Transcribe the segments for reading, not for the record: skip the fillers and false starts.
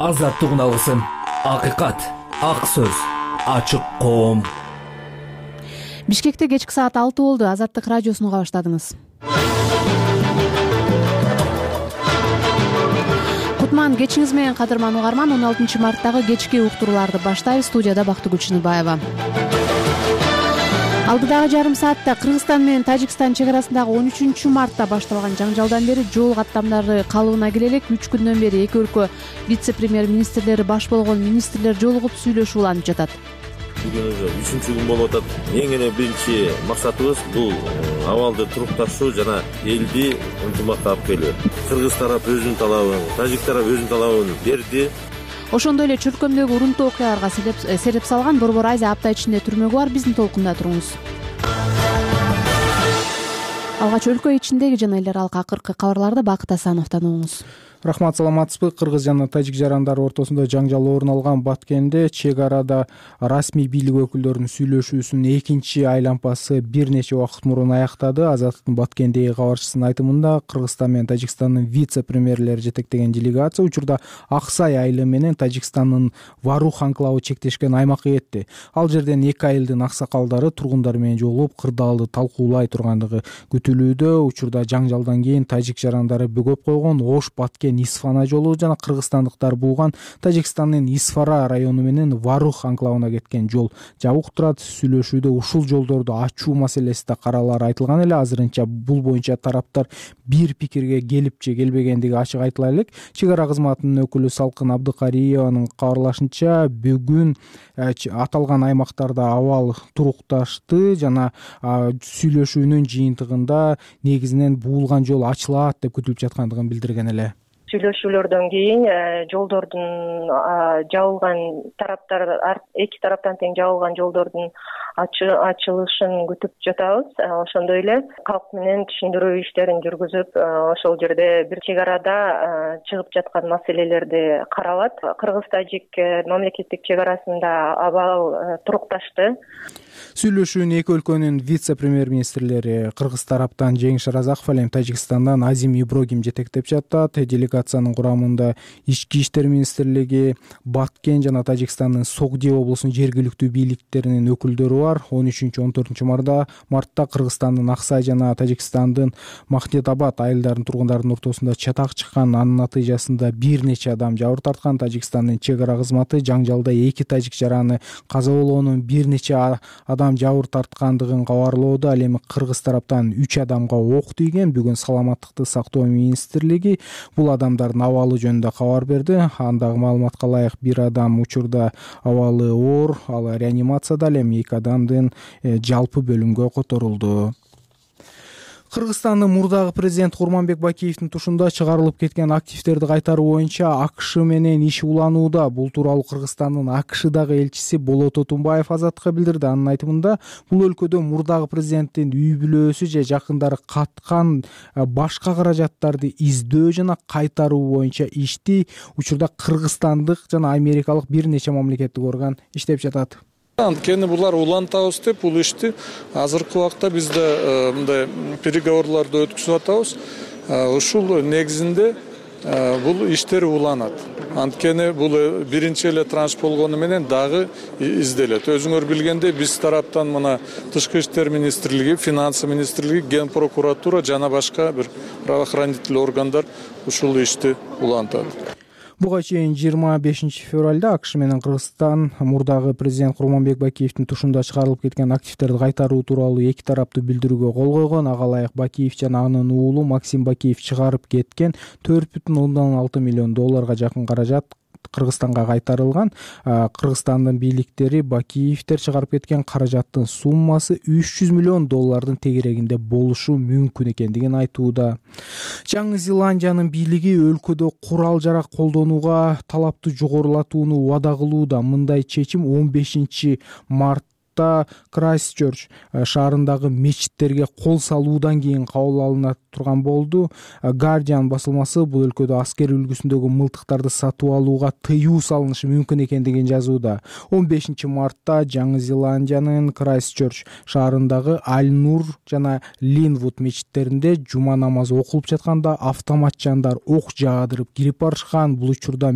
Азаттык алгысым, акыйкат, ак сөз, ачык коом. Бишкекте кечки саат 6 болду. Азаттык радиосун уга баштадыңыз. Кутман кечиңиз менен, кадырман угарман. 16 марттагы кечки уктурууларды баштайбыз. Студияда Бактыгүл Чыныбаева. Алдыдагы жарым саатта Кыргызстан менен Тажикстан чек арасындагы 13 мартта башталган жанжалдан бери жол каттамдары калыбына кире элек. 3 күндөн бери эки өлкө вице-премьер-министрлери баш болгон министрлер жолугуп сүйлөшүп уланып жатат. Бүгүн уже 3-чү күн болуп атат. Эң эле биринчи максатыбыз бул абалды туруктатуу жана элди ынтымакка алып келүү. Кыргыз тарап өзүнүн талабын, тажик тарап өзүнүн талабын берди. Ошондой эле чөлкөмдөгү урунтуу окуяларга сереп салган Борбор Айза апта ичинде түрмөгү бар. Биздин толкунда туруңуз. Алгач өлкө ичиндеги жана эл аралык акыркы кабарларды Бакыт Асановдон угуңуз. Рахмат, саламатсызбы? Кыргыз жана тажик жарандары ортосунда жаңжал орун алган Баткенде чек арада расмий бийлик өкүлдөрүнүн сүйлөшүүсүнүн экинчи айлампасы бир нече убакыт мурун аяктады. Азаттыктын Баткендеги кабарчысынын айтымында, Кыргызстан менен Тажикстандын вице-премьерлери жетектеген делегация учурда Аксай айылы менен Тажикстандын Варух анклавы чектешкен аймакка кетти. Ал жерден эки айылдын аксакалдары тургундар менен жолугуп, кырдаалды талкуулай тургандыгы күтүлүүдө. Учурда жаңжалдан кийин тажик жарандары бөгөп койгон Ош Баткен Исфана жолу жана кыргызстандыктар булган Тажикстандын Исфара району менен Варух анклавына кеткен жол жабык турат. Сүйлөшүүдө ушул жолдорду ачуу маселеси да каралары айтылган эле. Азырынча бул боюнча тараптар бир пикирге келип же келбегендиги ачык айтыла элек. Чек ара кызматынын өкүлү Салкын Абдыкариеванын кабарлашынча, бүгүн аталган аймактарда абал турукташты жана сүйлөшүүнүн жыйынтыгында негизинен буулган жол ачылат деп күтүлүп жаткандыгын билдирген эле. Сүйлөшүүлөрдөн кийин жолдордун жабылган тараптар, эки тараптан тең жабылган жолдордун ачылышын күтүп жатабыз. Ошондой эле калк менен түшүндүрүү иштерин жүргүзүп, ошол жерде бир чек арада чыгып жаткан маселелерди каралат. Кыргыз-тажик мамлекеттик чек арасында абал турукташты. Сүйлөшүүнү эки өлкөнүн вице-премьер-министрлери Кыргыз тараптан Жеңиш Разаков, ал эми Тажикстандан Азим Иброгим жетектеп жатат. Делегациянын курамында Ички иштер министрлиги, Баткен жана Тажикстандын Согди облусунун жергиликтүү бийликтеринин өкүлдөрү бар. 13-14 мартта Кыргызстандын Аксай жана Тажикстандын Махнетабад айылдарынын тургундарынын ортосунда чатак чыккан. Анын натыйжасында бир нече адам жабыр тарткан. Тажикстандын чек ара кызматы жаңжалда эки тажик жараны каза болгонун, бир нече адам жабыр тарткандыгын кабарлоодо. Ал эми Кыргыз тараптан 3 адамга ок тийген. Бүгүн саламаттыкты сактоо министрлиги бул адамдардын абалы жөнүндө кабар берди. Андагы маалыматка ылайык бир адам учурда абалы оор, ал реанимацияда, ал эми 2 адамдын жалпы бөлүмгө которулду. Кыргызстандын мурдагы президенти Курманбек Бакиевдин тушунда чыгарылып кеткен активдерди кайтаруу боюнча АКШ менен иш уланууда. Бул тууралуу Кыргызстандын АКШдагы элчиси Болот Отунбаев Азаттыкка билдирди. Анын айтымында, бул өлкөдө мурдагы президенттин үй бүлөсү же жакындары каткан башка каражаттарды издөө жана кайтаруу боюнча ишти учурда кыргызстандык жана америкалык бир нече мамлекеттик орган иштеп жатат. Анткени булар улантабыз деп, бул ишти азыркы убакта бизде мындай переговорлорду өткүзүп атабыз. Ушул негизинде бул иштер уланат. Анткени бул биринчи эле транш болгону менен дагы изделет. Өзүңөр билгендей, биз тараптан мына Тышкы иштер министрлиги, финансы министрлиги, ген прокуратура жана башка бир правоохранительный органдар ушул ишти улантат. Буга чейин 25 февралда АКШ менен Кыргызстан мурдагы президент Курманбек Бакиевдин тушунда чыгарылып кеткен активдерди кайтаруу тууралуу эки тараптуу билдирүүгө кол койгон. Ага ылайык Бакиев жана анын уулу Максим Бакиев чыгарып кеткен $4,6 миллион жакын каражат Кыргызстанга кайтарылган. Кыргызстандын бийликтери Бакиевдер чыгарып кеткен каражаттын суммасы $300 миллион тегерегинде болушу мүмкүн экендигин айтууда. Жаңы Зеландиянын бийлиги өлкөдө курал жарак колдонууга талапты жогорулатууну убада кылууда. Мындай чечим 15 март Крайстчерч шаарындагы мечиттерге кол салуудан кийин кабыл алына турган болду. Guardian басылмасы бул өлкөдө аскер үлгүсүндөгү мылтыктарды сатып алууга тыюу салынышы мүмкүн экендигин жазууда. 15 мартта Жаңы Зеландиянын Крайстчерч шаарындагы Аль-Нур жана Линвуд мечиттеринде жума намазы окулуп жатканда автомат жандар ок жаадырып кирип барышкан. Бул учурда мечит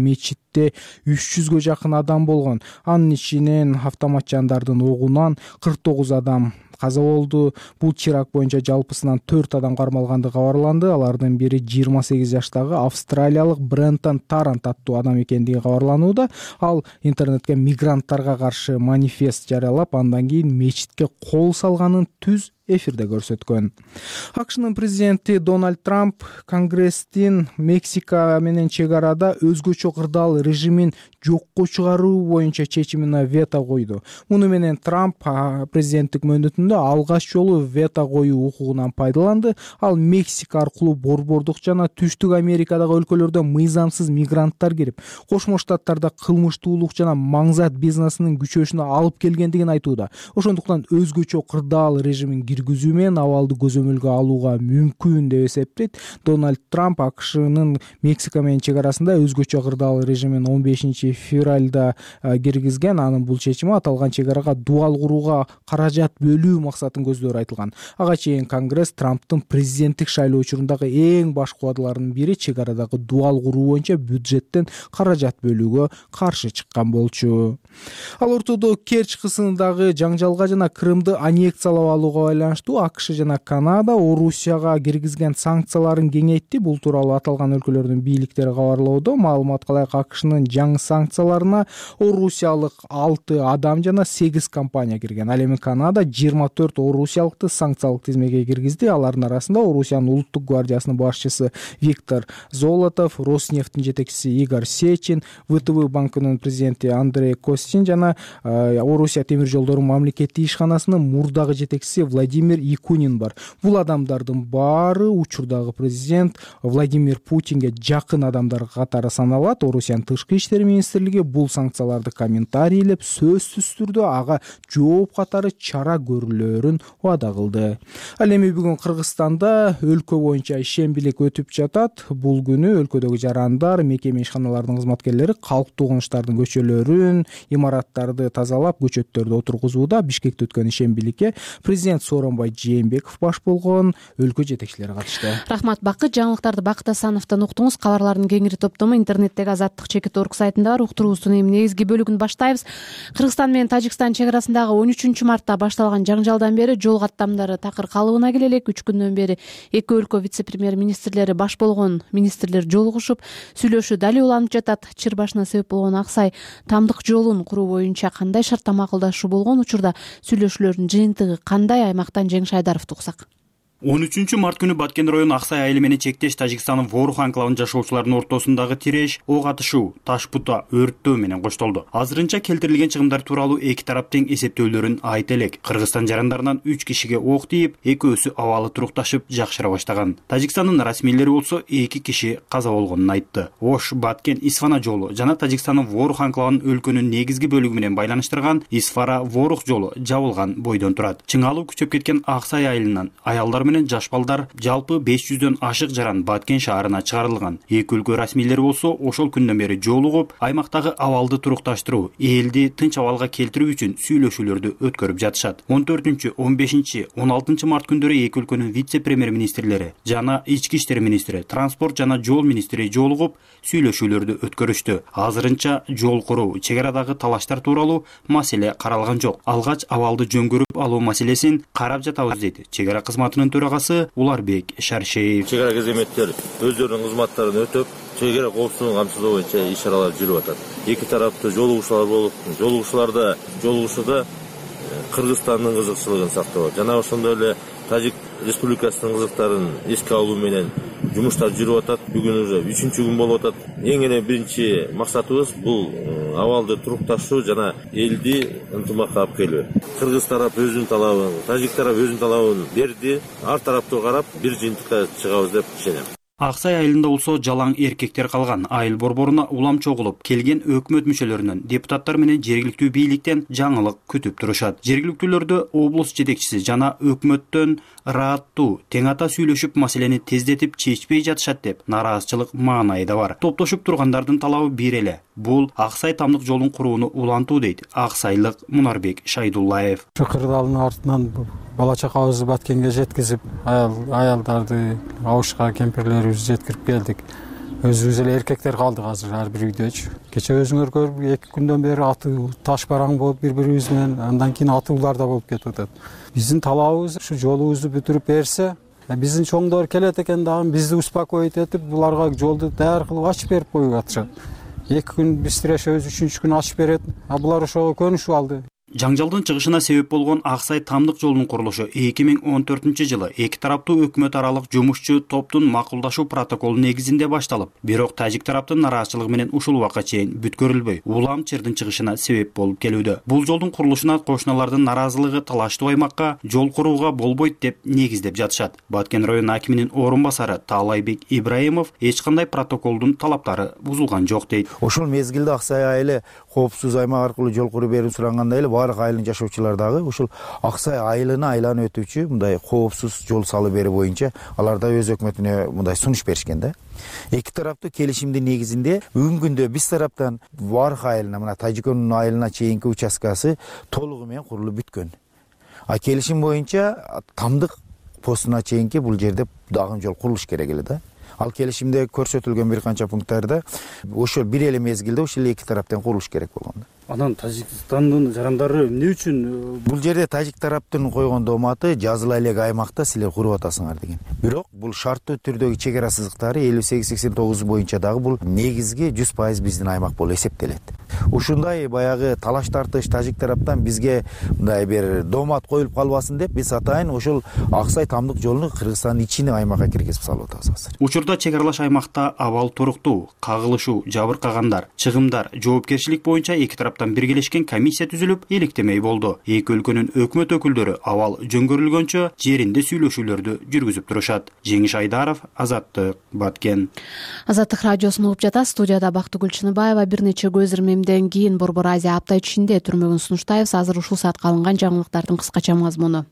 Бейрутте 300гө жакын адам болгон. Анын ичинен автомат жандардын огунан 49 адам каза болду. Бул чирак боюнча жалпысынан 4 адам кармалгандыгы кабарланды. Алардын бири 28 жаштагы австралиялык Брентон Тарант аттуу адам экендиги кабарланууда. Ал интернетке мигранттарга каршы манифест жарыялап, андан кийин мечитке кол салганын түз эфирде көрсөткөн. АКШнын президенти Дональд Трамп Конгресстин Мексика менен чек арада өзгөчө кырдаал режимин жокко чыгаруу боюнча чечимине вето койду. Муну менен Трамп президенттик мөөнөтүндө алгач жолу вето коюу укугунан пайдаланды. Ал Мексика аркылуу борбордук жана Түштүк Америкадагы өлкөлөрдө мыйзамсыз мигранттар кирип, Кошмо Штаттарда кылмыштуулук жана маңзат бизнесинин күчөшүнө алып келгендигин айтууда. Ошондуктан өзгөчө кырдаал режимин киргизүү менен абалды көзөмөлгө алууга мүмкүн деп эсептейт. Дональд Трамп АКШнын Мексика менен чек арасында өзгөчө кырдаал режимин 15 февралда киргизген. Анын бул чечими аталган чек арага дуал курууга каражат бөлүү максатын көздөрү айтылган. Ага чейин Конгресс Трамптын президенттик шайлоо учурундагы эң баш кубадыларынын бири чек арадагы дуал куруу боюнча бюджеттен каражат бөлүүгө каршы чыккан болчу. Ал ортодо Керчь кысымындагы жаңжалга жана Крымды аннексиялап алууга байланыштуу АКШ жана Канада Орусияга киргизген санкцияларын кеңейтти. Бул тууралуу аталган өлкөлөрдүн бийликтери кабарлоодо. Маалыматка ылайык АКШнын жаңы санкцияларына орусиялык 6 адам жана 8 компания кирген. Ал эми Канада 24 орусиялыкты санкциялык тизмеге киргизди. Алардын арасында Орусиянын улуттук гвардиясынын башчысы Виктор Золотов, Роснефтин жетекчиси Игорь Сечин, ВТБ банкынын президенти Андрей Костин жана Орусия темир жолдору мамлекеттик ишканасынын мурдагы жетекчиси Владимир Якунин бар. Бул адамдардын баары учурдагы президент Владимир Путинге жакын адамдар катары саналат. Орусиянын тышкы иштер министрлиги бул санкцияларды комментарийлеп, сөзсүз түрдө ага жооп катары чара көрүлөөрүн убада кылды. Ал эми бүгүн Кыргызстанда өлкө боюнча ишембилик өтүп жатат. Бул күнү өлкөдөгү жарандар, мекеме ишканалардын кызматкерлери калктуу кылмыштардын көчөлөрүн, имараттарды тазалап, көчөттөрдү отургузууда. Бишкекте өткөн ишембиликке президент Сооронбай Жээнбеков баш болгон, өлкө жетекчилери катышты. Рахмат Бакыт. Жаңылыктарды Бакыт Асановдон уктуңуз. Кабарлардын кеңири топтому интернеттеги Азаттык.org сайтында бар. Уктуруубуздун эми негизги бөлүгүн баштайбыз. Кыргызстан менен Тажикстан чек арасындагы 13-мартта башталган жаңжалдан бери жол каттамдары такыр калыбына келе элек. 3 күндөн бери эки өлкө вице-премьер министрлери баш болгон министрлер жолугушуп, сүйлөшүү дали уланып жатат. Чыр башына себеп болгон Аксай тамдык жолун куруу боюнча кандай шарттар макулдашуу болгон учурда сүйлөшүүлөрдүн жыйынтыгы кандай? Аймактан Жеңиш Айдаровду уксак. 13 март күнү Баткен району Аксай айылы менен чектеш Тажикстандын Ворух анклавынын жашоочуларынын ортосундагы тиреш, ок атышуу, таш бута өрттөө менен коштолду. Азырынча келтирилген чыгымдар тууралуу эки тарап тең эсептөөлөрүн айта элек. Кыргызстан жарандарынан 3 кишиге ок тийип, экөөсү абалы турукташып жакшыра баштаган. Тажикстандын расмийлери болсо 2 киши каза болгонун айтты. Ош Баткен Исфана жолу жана Тажикстандын Ворух анклавынын өлкөнүн негизги бөлүгү менен байланыштырган Исфара Ворух жолу жабылган бойдон турат. Чыңалуу күчөп кеткен Аксай айылынан аялдар менен жаш балдар жалпы 500дөн ашык жаран Баткен шаарына чыгарылган. Эки өлкө расмийлери болсо ошол күндөн бери жолугуп, аймактагы абалды турукташтыруу, элди тынч абалга келтирүү үчүн сүйлөшүүлөрдү өткөрүп жатышат. 14, 15, 16 март күндөрү эки өлкөнүн вице-премьер министрлери жана ички иштер министри, транспорт жана жол министри жолугуп, сүйлөшүүлөрдү өткөрүштү. Азырынча жол куруу, чек арадагы талаштар тууралуу маселе каралган жок. Алгач абалды жөнгөрүп алуу маселесин карап жатабыз дейт чек ара кызматынын төрагасы Уларбек Шаршеев. Чек ара кызматтары өздөрүнүн кызматтарын өтөп, чек ара коопсуздугун камсыздоо боюнча иш-чаралар жүрүп атат. Эки тарапта жолугушуулар болуп, жолугушууда Кыргызстандын кызыкчылыгын сактоо жана ошондой эле Тажик Республикасынын кызыктарын эске алуу менен жумуштар жүрүп атат. Бүгүн уже 3-күн болуп атат. Эң эле биринчи максатыбыз бул абалды турукташуу жана элди ынтымакка алып келүү. Кыргыз тарап өзүнүн талабын, Тажик тарап өзүнүн талабын берди. Ар тараптуу карап бир жыйынтыкка чыгабыз деп ишенем. Аксай айылында болсо жалаң эркектер калган. Айыл борборуна улам чогулуп келген өкмөт мүчөлөрүнөн, депутаттар менен жергиликтүү бийликтен жаңылык күтүп турушат. Жергиликтүүлөрдө облус жетекчиси жана өкмөттөн ырааттуу, тең ата сүйлөшүп маселени тездетип чечпей жатышат деп нараазычылык маанайы да бар. Топтошуп тургандардын талабы бир эле. Бул Аксай тамдык жолун курууну улантуу дейт Аксайлык Мунарбек Шайдуллаев. Кырдаалдын артынан бала чакабызды Баткенге жеткизип, аялдарды, абышка кемпирлерибизди жеткирип келдик. өзүбүз эле эркектер калдык азыр ар бир үйдөчү. Кече өзүңөр көрүп 2 күндөн бери атуу таш бараң болуп бири-бирибиз менен, андан кийин атуулар да болуп кетип атат. Биздин талабыбыз ушу жолубузду бүтүрүп берсе, биздин чоңдор келет экен дагы бизди успокоить этип, буларга жолду даяр кылып ачып берип коюп атышат. 2 күн биз тирешебиз, 3-күн күн ачып берет. Булар ошого көнүшүп алды. Жаңжалдын чыгышына себеп болгон Аксай Тамдык жолунун курулушу 2014-жылы эки тараптуу өкмөт аралык жумушчу топтун макулдашуу протоколу негизинде башталып, бирок тажик тараптын нараазычылыгы менен ушул убакка чейин бүткөрүлбөй, улам чырдын чыгышына себеп болуп келүүдө. Бул жолдун курулушуна кошуналардын нараазылыгы талаштуу аймакка жол курууга болбойт деп негиздеп жатышат. Баткен район акиминин орун басары Таалайбек Ибраимов эч кандай протоколдун талаптары бузулган жок дейт. Ошол мезгилде Аксай айылы коопсуз аймак аркылуу жол куруу берүү суранганда эле баардык айылдын жашоочулары дагы ушул Аксай айылына айланып өтүүчү мындай коопсуз жол салып берүү боюнча алар да өз өкмөтүнө мындай сунуш беришкен да. Эки тараптуу келишимдин негизинде бүгүнкү күндө биз тараптан баардык айылына, мына Тажикөөнүн айылына чейинки участкасы толугу менен курулуп бүткөн. А келишим боюнча Тамдык постуна чейинки бул жерде дагы жол курулуш керек эле да. Ал келишимде көрсөтүлгөн бир канча пункттарда ошол бир эле мезгилде ошол эки тараптан курулуш керек болгон. Анан Тажикстандын жарандары эмне үчүн бул жерде тажик тараптын койгон дооматы жазыла элек аймакта силер куруп атасыңар деген. Бирок бул шарттуу түрдөгү чек ара сызыктары 58-89 боюнча дагы бул негизги 100% биздин аймак болуп эсептелет. Ушундай баягы талаш тартыш тажик тараптан бизге мындай бир доомат коюлуп калбасын деп биз атайын ошол Аксай Тамдык жолуну Кыргызстандын ичине аймакка киргизип салып атабыз азыр. Учурда чек аралаш аймакта абал туруктуу, кагылышуу, жабыркагандар, чыгымдар, жоопкерчилик боюнча эки тараптан биргелешкен комиссия түзүлүп, электемей болду. Эки өлкөнүн өкмөт өкүлдөрү абал жөнгөрүлгөнчө жеринде сүйлөшүүлөрдү жүргүзүп турушат. Жеңиш Айдаров, Азаттык, Баткен. Азаттык радиосун угуп жатасыз. Студияда Бактыгүл Чыныбаева. Бир нече көз ирмемден кийин Борбор Азия апта ичинде түрмөгүн сунуштайбыз. Азыр ушул саатка алынган жаңылыктардын кыскача мазмуну.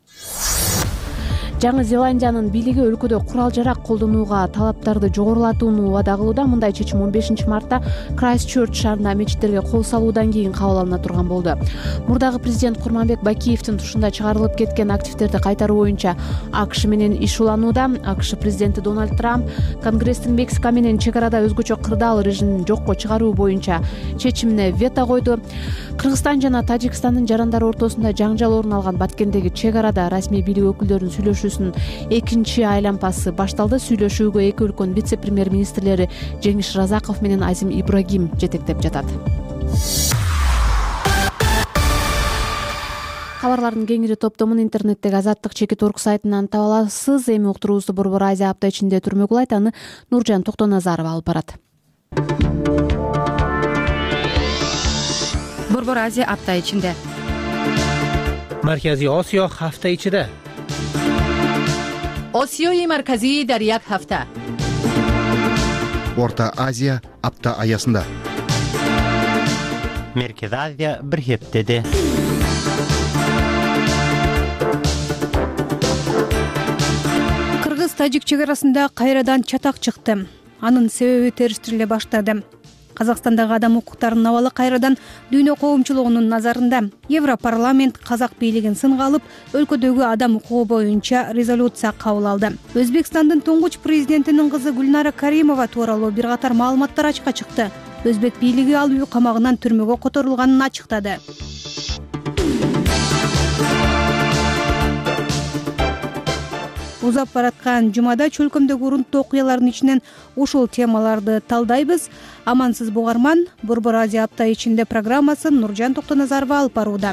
Жаңы Зеландиянын бийлиги өлкөдө курал-жарак колдонууга талаптарды жогорулатууну убада кылууда. Мындай чечим 15-мартта Крайстчерч шаарында мечиттерге кол салуудан кийин кабыл алына турган болду. Мурдагы президент Курманбек Бакиевдин тушунда чыгарылып кеткен активдерди кайтаруу боюнча АКШ менен иш уланууда. АКШ президенти Дональд Трамп Конгресстин Мексика менен чек арада өзгөчө кырдаал режимин жокко чыгаруу боюнча чечимине вето койду. Кыргызстан жана Тажикстандын жарандары ортосунда жаңжал орун алган Баткендеги чек арада расмий бийлик өкүлдөрүнүн сүйлөшүүсүнүн экинчи айлампасы башталды. Сүйлөшүүгө эки өлкөнүн вице-премьер-министрлери Жеңиш Разаков менен Азим Ибрагим жетектеп жатат. Кабарлардын кеңири топтомун интернеттеги Азаттык /.org сайтынан таба аласыз. Эми уктуруубузду Борбор Азия апта ичинде түрмөгү улайт. Аны Нуржан Токтоназарова алып барат. Борбор Азия апта ичинде. Маркази Осиё ҳафта ичида. Осиёи марказӣ дар як ҳафта. Орта Азия апта аясында. Меркези Азия бир ҳептеде. Кыргыз-тажик чек арасында кайрадан чатак чыкты. Анын себеби териштириле баштады. Казакстандагы адам укуктарынын абалы кайрадан дүйнө коомчулугунун назарында. Европарламент казак бийлигин сынга алып, өлкөдөгү адам укугу боюнча резолюция кабыл алды. Өзбекстандын туңгуч президентинин кызы Гүлнара Каримова тууралуу бир катар маалыматтар ачыкка чыкты. Өзбек бийлиги ал үй камагынан түрмөгө которулганын ачыктады. Узап бараткан жумада чөлкөмдөгү урунттуу окуялардын ичинен ушул темаларды талдайбыз. Амансыз бугарман, Борбор Азия апта ичинде программасын Нуржан Токтоназарова алып барууда.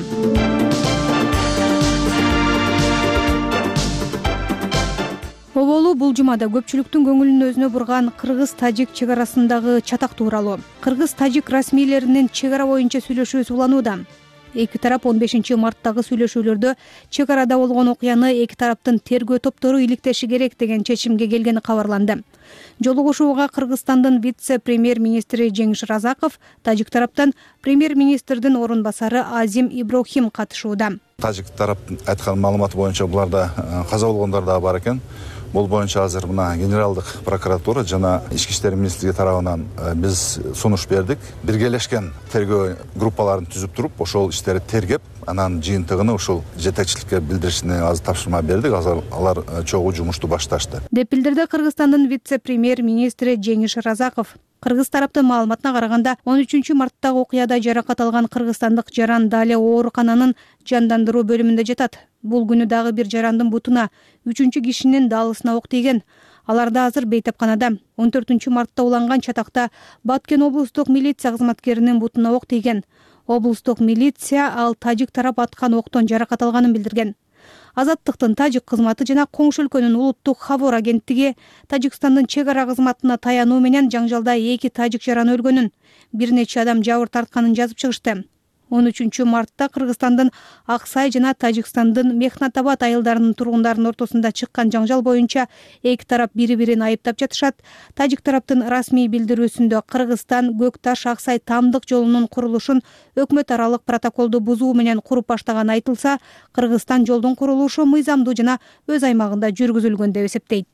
Оболу бул жумада көпчүлүктүн көңүлүн өзүнө бурган кыргыз-тажик чек арасындагы чатак тууралуу. Кыргыз-тажик расмийлеринин чек ара боюнча сүйлөшүүсү уланууда. Эки тарап 15-марттагы сүйлөшүүлөрдө чек арада болгон окуяны эки тараптын тергөө топтору иликтеши керек деген чечимге келгени кабарланды. Жолугушууга Кыргызстандын вице-премьер-министри Жеңиш Разаков, тажик тараптан премьер-министрдин орун басары Азим Ибрагим катышууда. Тажик тарап айткан маалымат боюнча буларда каза болгондар да бар экен. Бул боюнча азыр мына генералдык прокуратура жана ички иштер министрлиги тарабынан биз сунуш бердик. Биргелешкен тергөө группаларын түзүп туруп, ошол иштерди тергеп, анан жыйынтыгын ушул жетекчиликке билдиришине азыр тапшырма бердик. Алар чогуу жумушту башташты. Деп билдирди Кыргызстандын вице-премьер-министри Жеңиш Разаков. Кыргыз тараптын маалыматына караганда 13-марттагы окуяда жаракат алган кыргызстандык жаран Дале оорукананын жандандыруу бөлүмүндө жатат. Бул күнү дагы бир жарандын бутуна 3 кишинин даалысына ок тийген. Алар да азыр бейтапканада. 14-мартта уланган чатакта Баткен облустук милиция кызматкеринин бутуна ок тийген. Облустук милиция ал тажик тарап аткан октон жаракат алганын билдирген. Азаттыктын тажик кызматы жана коңшу өлкөнүн улуттук хабар агенттиги Тажикстандын чек ара кызматына таянуу менен жаңжалда 2 тажик жаран өлгөнүн, бир нече адам жабыр тартканын жазып чыгышты. 13-мартта Кыргызстандын Аксай жана Тажикстандын Мехнатабад айылдарынын тургундарынын ортосунда чыккан жаңжал боюнча эки тарап бири-бирин айыптап жатышат. Тажик тараптын расмий билдирүүсүндө Кыргызстан Көкташ Аксай тамдык жолунун курулушун өкмөт аралык протоколду бузуу менен куруп баштаганы айтылса, Кыргызстан жолдун курулушу мыйзамдуу жана өз аймагында жүргүзүлгөн деп эсептейт.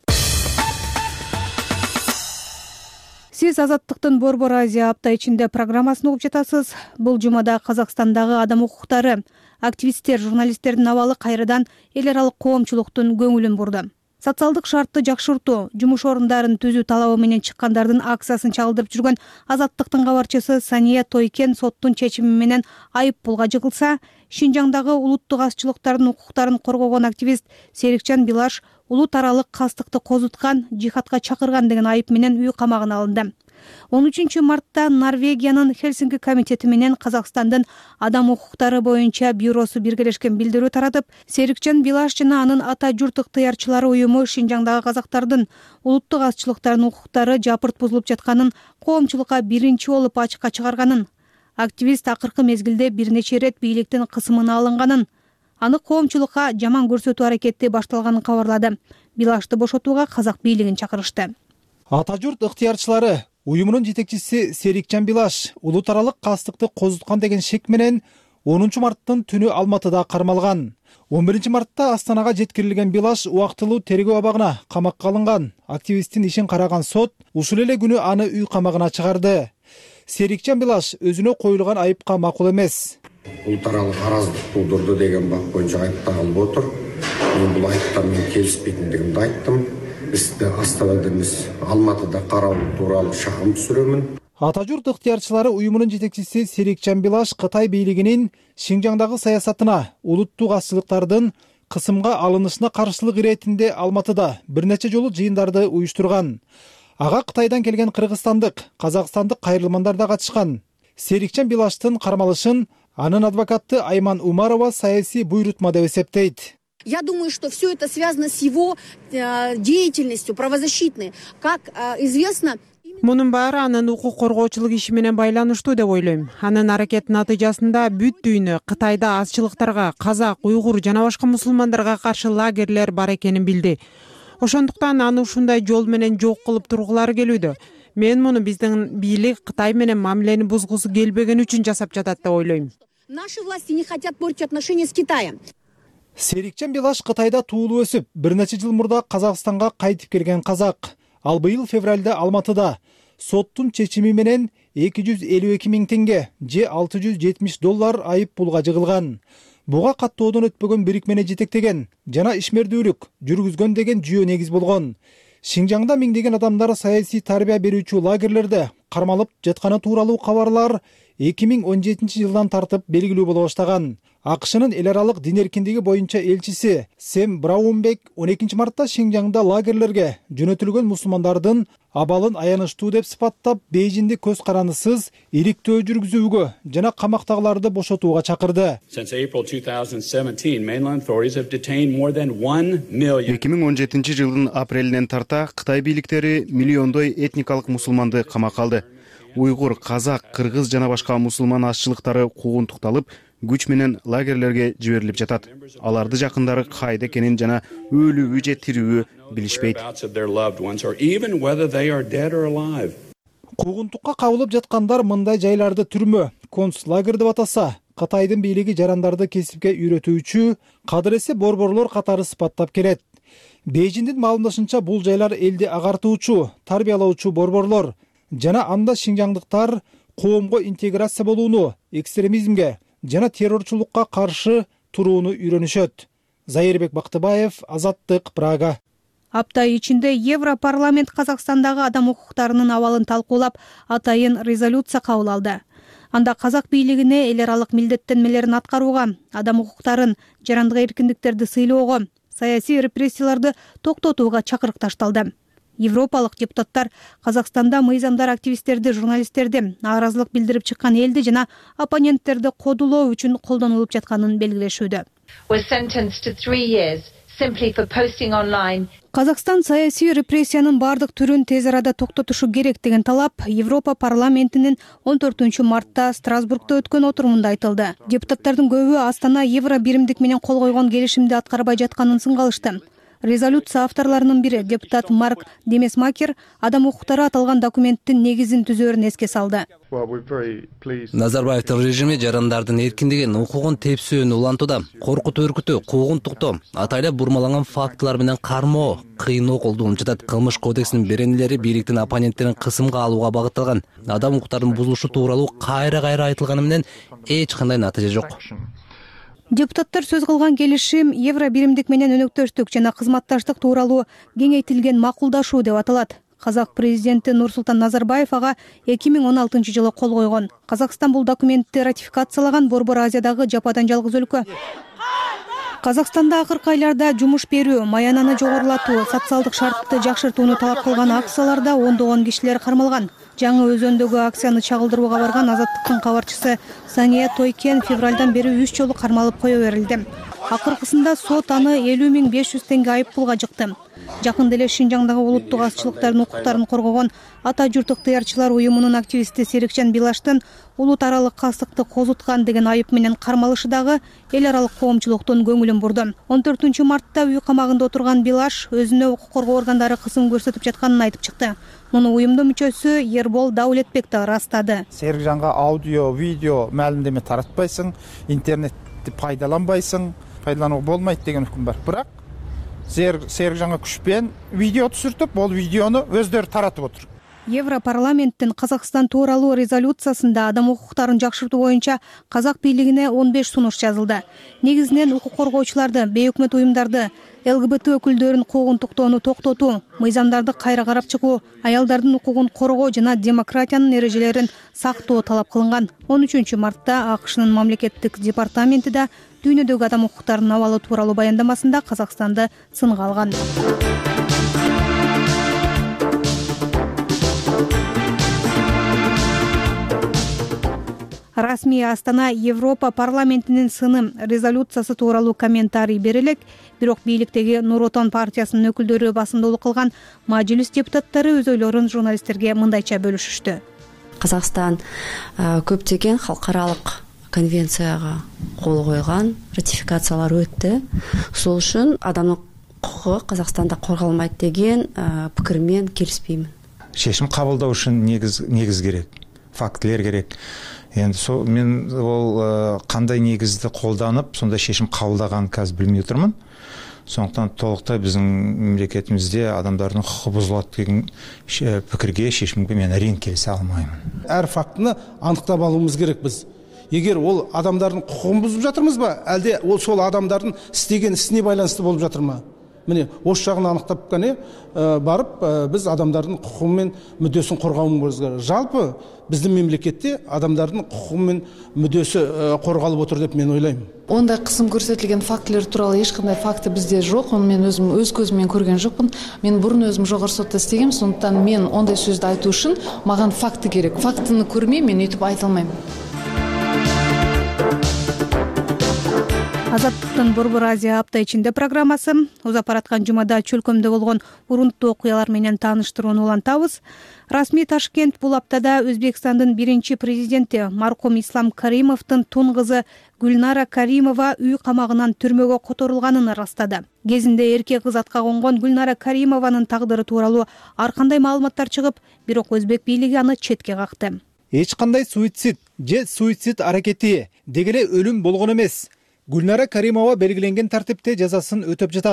Сиз Азаттыктын Борбор Азия апта ичинде программасын угуп жатасыз. Бул жумада Казакстандагы адам укуктары, активисттер, журналисттердин абалы кайрадан эл аралык коомчулуктун көңүлүн бурду. Социалдык шартты жакшыртуу, жумуш орундарын түзүү талабы менен чыккандардын акциясын чагылдырып жүргөн Азаттыктын кабарчысы Сания Тойкен соттун чечими менен айып пулга жыгылса, Шинжаңдагы улуттук азчылыктардын укуктарын коргогон активист Серикчан Билаш улут аралык кастыкты козуткан, жихадка чакырган деген айып менен үй камагына алынды. 13-мартта Норвегиянын Хельсинки комитети менен Казакстандын адам укуктары боюнча бюросу биргелешкен билдирүү таратып, Серикчан Билаш жана анын ата журт ыктыярчылары уюму Шинжаңдагы казактардын улуттук азчылыктардын укуктары жапырт бузулуп жатканын, коомчулукка биринчи болуп ачыкка чыгарганын, активист акыркы мезгилде бир нече ирет бийликтин кысымына алынганын, аны коомчулукка жаман көрсөтүү аракети башталганын кабарлады. Билашты бошотууга казак бийлигин чакырышты. Ата журт ыктыярчылары уюмунун жетекчиси Серикчан Билаш улут аралык кастыкты козуткан деген шек менен 10-марттын түнү Алматыда кармалган. 11-мартта Астанага жеткирилген Билаш убактылуу тергөө абагына камакка алынган. Активисттин ишин караган сот ушул эле күнү аны үй камагына чыгарды. Серикчан Билаш өзүнө коюлган айыпка макул эмес. Улут аралык араздык туудурду деген бап боюнча айып тагылып отур. Мен бул айыптар менен келишпейтиндигимди айттым. Исти Астанада эмес, Алматыда кароо тууралуу шагым түзөрөмүн. Ата журт ыктыярчылары уюмунун жетекчиси Серикчан Билаш Кытай бийлигинин Шинжаңдагы саясатына, улуттук азчылыктардын кысымга алынышына каршылык иретинде Алматыда бир нече жолу жыйындарды уюштурган. Ага Кытайдан келген кыргызстандык, казакстандык кайрылмандар да катышкан. Серикчан Билаштын кармалышын анын адвокаты Айман Умарова саясий буйрутма деп эсептейт. Я думаю, что все это связано с его деятельностью правозащитной. Как известно, мунун баары анын укук коргоочулук иши менен байланыштуу деп ойлойм. Анын аракетинин натыйжасында бүт дүйнө Кытайда азчылыктарга, казак, уйгур жана башка мусулмандарга каршы лагерлер бар экенин билди. Ошондуктан аны ушундай жол менен жок кылып тургулары келүүдө. Мен муну биздин бийлик Кытай менен мамилени бузгусу келбеген үчүн жасап жатат деп ойлойм. Наши власти не хотят портить отношения с Китаем. Серикчан Билаш Кытайда туулуп өсүп, бир нече жыл мурда Казакстанга кайтып келген казак. Ал быйыл февралда Алматыда соттун чечими менен 252 миң теңге же $670 айып пулга жыгылган. Буга каттоодон өтпөгөн бирикмени жетектеген жана ишмердүүлүк жүргүзгөн деген жүйө негиз болгон. Шинжаңда миңдеген адамдар саясий тарбия берүүчү лагерлерде кармалып жатканы тууралуу кабарлар 2017 жылдан тартып белгилүү боло баштаган. АКШнын эл аралык дин эркиндиги боюнча элчиси Сэм Браунбек 12-мартта Шинжаңда лагерлерге жөнөтүлгөн мусулмандардын абалын аянычтуу деп сыпаттап, Бейжинди көз карандысыз иликтөө жүргүзүүгө жана камактагыларды бошотууга чакырды. 2017 жылдын апрелинен тарта Кытай бийликтери миллиондой этникалык мусулманды камакка алды. Уйгур, казак, кыргыз жана башка мусулман азчылыктары куугунтукталып, күч менен лагерлерге жиберилип жатат. Аларды жакындары кайда экенин жана өлүүбү же тирүүбү билишпейт. Куугунтукка кабылып жаткандар мындай жайларды түрмө, концлагер деп атаса, Кытайдын бийлиги жарандарды кесипке үйрөтүүчү кадыресе борборлор катары сыпаттап келет. Бейжиңдин маалымдашынча бул жайлар элди агартуучу, тарбиялоочу борборлор жана анда шинжаңдыктар коомго интеграция болууну, экстремизмге жана террорчулукка каршы турууну үйрөнүшөт. Зайырбек Бактыбаев, Азаттык, Прага. Апта ичинде Европарламент Казакстандагы адам укуктарынын абалын талкуулап, атайын резолюция кабыл алды. Анда казак бийлигине эл аралык милдеттенмелерин аткарууга, адам укуктарын, жарандык эркиндиктерди сыйлоого, саясий репрессияларды токтотууга чакырык ташталды. Европалык депутаттар Казакстанда мыйзамдар активисттерди, журналисттерди, нааразылык билдирип чыккан элди жана оппоненттерди кодулоо үчүн колдонулуп жатканын белгилешүүдө. Казакстан саясий репрессиянын бардык түрүн тез арада токтотушу керек деген талап Европа парламентинин 14 мартта Страсбургда өткөн отурумунда айтылды. Депутаттардын көбү Астана Евро биримдик менен кол койгон келишимди аткарбай жатканын сынгалышты. Резолюция авторларынын бири депутат Марк Демесмакер адам укуктары аталган документтин негизин түзөөрүн эске салды. Назарбаевдин режими жарандардын эркиндигин, укугун тепсүүнү улантууда, коркут өркүтүү, куугунтуктоо, атайлап бурмаланган фактылар менен кармоо, кыйноо колдонуп жатат. Кылмыш кодексинин беренелери бийликтин оппоненттерин кысымга алууга багытталган. Адам укуктарын бузулушу тууралуу кайра айтылганы менен эч кандай натыйжа жок. Депутаттар сөз кылган келишим Евро биримдик менен өнөктөштүк жана кызматташтык тууралуу кеңейтилген макулдашуу деп аталат. Казак президенти Нурсултан Назарбаев ага 2016 жылы кол койгон. Казакстан бул документти ратификациялаган Борбор Азиядагы жападан жалгыз өлкө. Казакстанда акыркы айларда жумуш берүү, маянаны жогорулатуу, социалдык шартты жакшыртууну талап кылган акцияларда ондогон кишилер кармалган. Жаңы Өзөндөгү акцияны чагылдырууга барган Азаттыктын кабарчысы Сания Тойкен февралдан бери 3 жолу кармалып кое берилди. Акыркысында сот аны 50.500 теңге айыппулга жыкты. Жакында эле Шинжаңдагы улуттук азчылыктардын укуктарын коргогон Ата журт ыктыярчылар уюмунун активисти Серикжан Билаштын улут аралык кастыкты козуткан деген айып менен кармалышы дагы эл аралык коомчулуктун көңүлүн бурду. 14 мартта үй камагында отурган Билаш өзүнө укук коргоо органдары кысым көрсөтүп жатканын айтып чыкты. Муну уюмдун мүчөсү Ербол Даулетбек да ырастады. Серикжанга аудио, видео маалымдеме таратпайсың, интернетти пайдаланууга болмойт деген үкүм бар. Бирок Серикжанга күчпен видео түзүртүп, бул видеону өздөрү таратып отур. Европарламенттин Казакстан тууралуу резолюциясында адам укуктарын жакшыртуу боюнча казак бийлигине 15 сунуш жазылды. Негизинен укук коргоочуларды, бейөкмөт уюмдарды, ЛГБТ өкүлдөрүн куугунтуктоону токтотуу, мыйзамдарды кайра карап чыгуу, аялдардын укугун коргоо жана демократиянын эрежелерин сактоо талап кылынган. 13 мартта АКШнын мамлекеттик департаменти да дүйнөдөгү адам укуктарынын абалы тууралуу баяндамасында Казакстанды сынга алган. Расмий Астана Европа парламентинин сыны резолюциясы тууралуу комментарий берилек, бирок бийликтеги Нур Отон партиясынын өкүлдөрү басымдуулук кылган мажлис депутаттары өз ойлорун журналисттерге мындайча бөлүшүштү. Казакстан көптөгөн халкаралык конвенцияга кол койгон, ратификациялар өттү. Сол үчүн адамдын укугу Казакстанда корголмайт деген пикирмен келиспеймин. Чечим кабылдоо үчүн негиз керек, фактылар керек. Енді мен ол қандай негізді қолданып, сондай шешім қабылдаған қазір білмей отырмын. Сондықтан толықтай біздің мемлекетімізде адамдардың құқы бұзылады деген пікірге, шешімге мен әрине келісе алмаймын. Әр фактыны анықтап алуымыз керек біз. Егер ол адамдардың құқығын бұзып жатырмыз ба, әлде ол сол адамдардың істеген ісіне байланысты болып жатыр ма? Міне, осы жағын анықтап қане барып, біз адамдардың құқығы мен мүддесін қорғауымыз керек. Жалпы біздің мемлекетте адамдардың құқығы мен мүддесі қорғалып отыр деп мен ойлаймын. Ондай қысым көрсетілген фактілер туралы ешқандай факты бізде жоқ. Оны мен өзім өз көзіммен көрген жоқпын. Мен бұрын өзім жоғары сотта істегенмін, сондықтан мен ондай сөзді айту үшін маған факты керек. Фактыны көрмей мен өйтіп айта алмаймын. Азаттыктын Борбор Азия апта ичинде программасы узап бараткан жумада чөлкөмдө болгон урунттуу окуялар менен тааныштырууну улантабыз. Расмий Ташкент бул аптада Өзбекстандын биринчи президенти маркум Ислам Каримовдун тун кызы Гүлнара Каримова үй камагынан түрмөгө которулганын ырастады. Кезинде эркек кыз атка конгон Гүлнара Каримованын тагдыры тууралуу ар кандай маалыматтар чыгып, бирок өзбек бийлиги аны четке какты. Эч кандай суицид же суицид аракети дегеле өлүм болгон эмес. Гүлнара Каримова белгиленген тартипте жазасын өтөп жатат.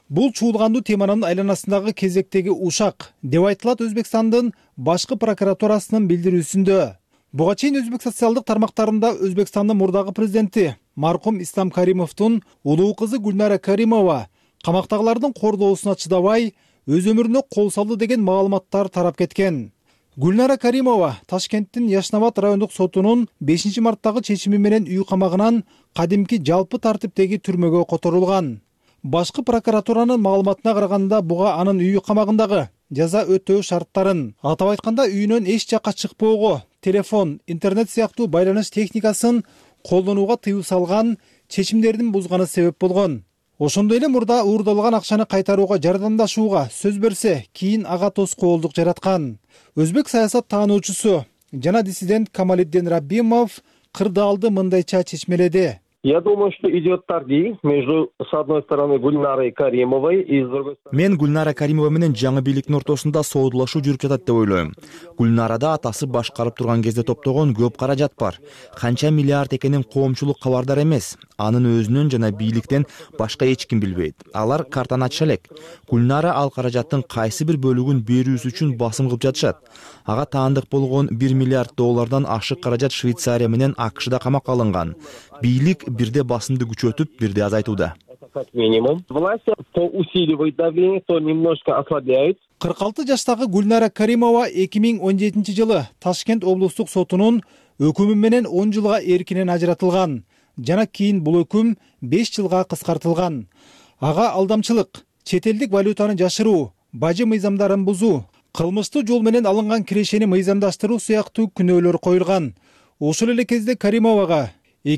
Бул чуулгандуу теманын айланасындагы кезектеги ушак деп айтылат Өзбекстандын башкы прокуратурасынын билдирүүсүндө. Буга чейин Өзбек социалдык тармактарында Өзбекстандын мурдагы президенти маркум Ислам Каримовдун улуу кызы Гүлнара Каримова камактагылардын кордоосуна чыдабай өз өмүрүнө кол салды деген маалыматтар тарап кеткен. Гүлнара Каримова Ташкенттин Яшнабад райондук сотунун 5 марттагы чечими менен үй камагынан кадимки жалпы тартиптеги түрмөгө которулган. Башкы прокуратуранын маалыматына караганда буга анын үй камагындагы жаза өтөө шарттарын, атап айтканда үйүнөн эч жакка чыкпоого, телефон, интернет сыяктуу байланыш техникасын колдонууга тыюу салган, чечимдердин бузганы себеп болгон. Ошондой эле мурда уурдалган акчаны кайтарууга жардамдашууга сөз берсе, кийин ага тоскоолдук жараткан. Өзбек саясат таануучусу жана диссидент Камалиддин Раббимов кырдаалды мындайча чечмеледи. Я думаю, что идет торги между, с одной стороны, Гульнарой Каримовой и с другой стороны... Мен Гүлнара Каримова менен жаңы бийликтин ортосунда соодулашуу жүрүп жатат деп ойлойм. Гүлнарада атасы башкарып турган кезде топтогон көп каражат бар. Канча миллиард экенин коомчулук кабардар эмес. Анын өзүнөн жана бийликтен башка эч ким билбейт. Алар картаны ачыша элек. Гүлнара ал каражаттын кайсы бир бөлүгүн берүүсү үчүн басым кылып жатышат. Ага таандык болгон $1 миллиард ашык каражат Швейцария менен AQShда камакка алынган. Бийлик бирде басымды күчөтүп, бирде азайтууда. Как минимум. Власти то усиливают давление, то немножко ослабляют. 46 жаштагы Гүлнара Каримова 2017 жылы Ташкент облустук сотунун өкүмү менен 10 жылга эркинен ажыратылган. Жана кийин бул өкүм 5 жылга кыскартылган. Ага алдамчылык, чет элдик валютаны жашыруу, бажы мыйзамдарын бузуу, кылмыштуу жол менен алынган кирешени мыйзамдаштыруу сыяктуу күнөөлөр коюлган. Ошол эле кезде Каримовага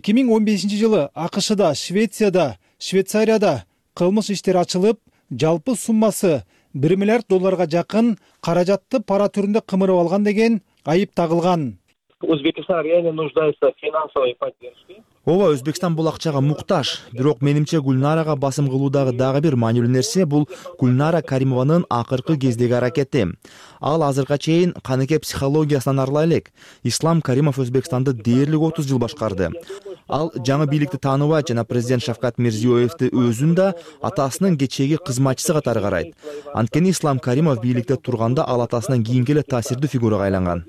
2015 жылы AQShда, Швецияда, Швейцарияда кылмыш иштери ачылып, жалпы суммасы $1 миллиард жакын каражатты пара түрүндө кымырып алган деген айып тагылган. Өзбекстан реально нуждается в финансовой поддержке. Ооба, Өзбекстан бул акчага муктаж. Бирок менимче Гүлнарага басым кылуудагы дагы бир маанилүү нерсе бул Гүлнара Каримованын акыркы кездеги аракети. Ал азыркыга чейин каныке психологиясынан арыла элек. Ислам Каримов Өзбекстанды дээрлик 30 жыл башкарды. Ал жаңы бийликти тааныбайт жана президент Шавкат Мирзиёевди өзүн да атасынын кечээги кызматчысы катары карайт. Анткени Ислам Каримов бийликте турганда ал атасынан кийинки эле таасирдүү фигурага айланган.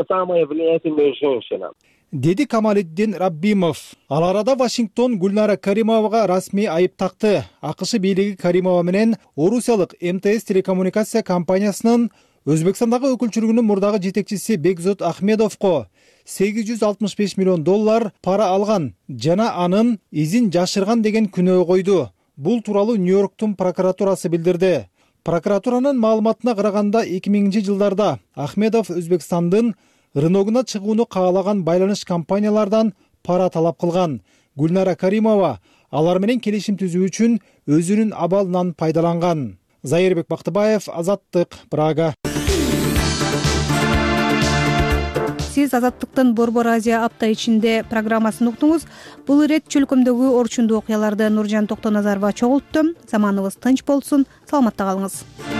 Деди Камалиддин Раббимов. Ал арада Вашингтон Гүлнара Каримовага расмий айып такты. AQSh бийлиги Каримова менен орусиялык МТС телекоммуникация компаниясынын Өзбекстандагы өкүлчүлүгүнүн мурдагы жетекчиси Бекзот Ахмедовго $865 миллион пара алган жана анын изин жашырган деген күнөө койду. Бул тууралуу Нью-Йорктун прокуратурасы билдирди. Прокуратуранын маалыматына караганда 2000 жылдарда Ахмедов Өзбекстандын рыногуна чыгууну каалаган байланыш компаниялардан пара талап кылган. Гүлнара Каримова алар менен келишим түзүү үчүн өзүнүн абалынан пайдаланган. Зайырбек Бактыбаев, Азаттык, Прага. Сиз Азаттыктын Борбор Азия апта ичинде программасын уктуңуз. Бул ирет чөлкөмдөгү орчундуу окуяларды Нуржан Токтоназарова чогултту. Заманыбыз тынч болсун, саламатта калыңыз.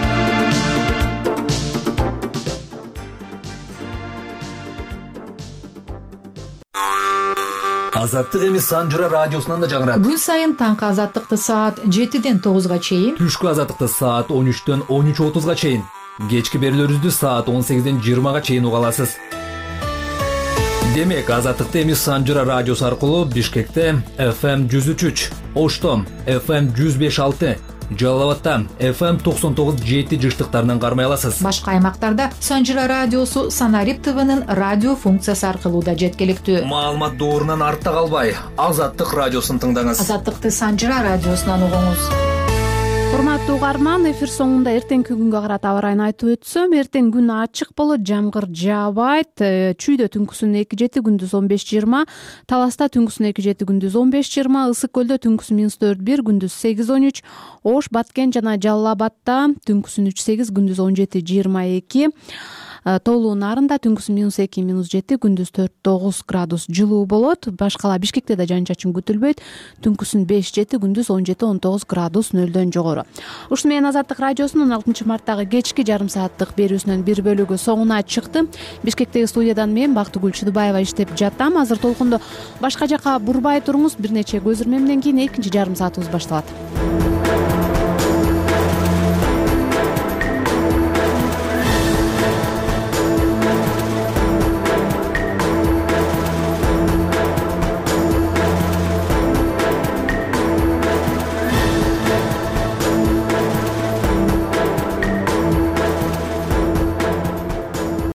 Азаттык эми Санжыра радиосунан да жаңырат. Күн сайын таңкы азаттыкты саат 7ден 9га чейин, түшкү азаттыкты саат 13дөн 13:30га чейин, кечки берүүлөрүбүздү саат 18ден 20га чейин уга аласыз. Демек, азаттыкты эми Санжыра радиосу аркылуу Бишкекте FM 103, Ошто FM 105.6, Жалал-Абадта FM 99.7 жыштыктарынан кармай аласыз. Башка аймактарда Санжыра радиосу Санарип ТВнын радио функциясы аркылуу да жеткиликтүү. Маалымат доорунан артта калбай, Азаттык радиосун тыңдаңыз. Азаттыкты Санжыра радиосунан угуңуз. Урматтуу угарман, эфир соңунда эртеңки күнгө карата аба ырайын айтып өтсөм, эртең күн ачык болот, жамгыр жаабайт. Чүйдө түнкүсүн 2-7, күндүз 15-20, Таласта түнкүсүн 2-7, күндүз 15-20, Ысык көлдө түнкүсүн -4-1, күндүз 8-13, Ош, Баткен жана Жалал-Абадта түнкүсүн 3-8, күндүз 17-22, Тоолуу Нарында түнкүсүн -2, -7, күндүз 4-9 градус жылуу болот. Башкала Бишкекте да жан чачын күтүлбөйт. Түнкүсүн 5-7, күндүз 17-19 градус нөлдөн жогору. Ушуну менен Азаттык радиосунун 6 марттагы кечки жарым сааттык берүүсүнүн бир бөлүгү соңуна чыкты. Бишкектеги студиядан мен Бактыгүл Чыдыбаева иштеп жатам. Азыр толкунду башка жака бурбай туруңуз. Бир нече көзүрмөмдөн кийин экинчи жарым саатыбыз башталат.